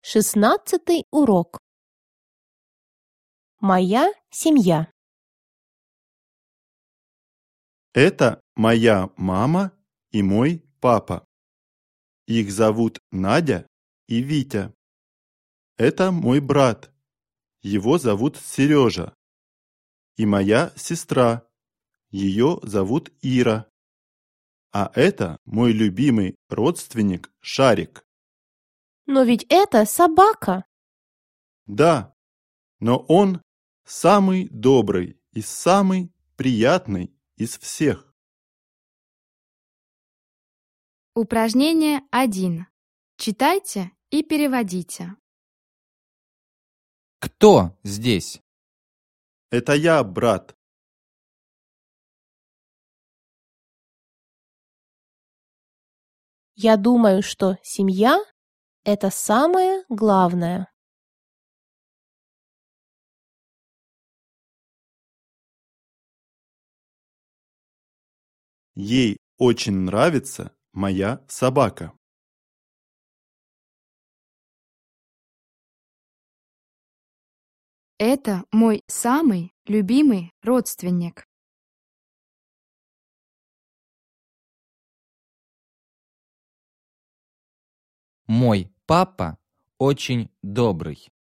16 урок. Моя семья. Это моя мама и мой папа. Их зовут Надя и Витя. Это мой брат. Его зовут Сережа. И моя сестра. Ее зовут Ира. А это мой любимый родственник Шарик. Но ведь это собака. Да, но он самый добрый и самый приятный из всех. Упражнение 1. Читайте и переводите. Кто здесь? Это я, брат. Я думаю, что семья – это самое главное. Ей очень нравится моя собака. Это мой самый любимый родственник. Мой папа очень добрый.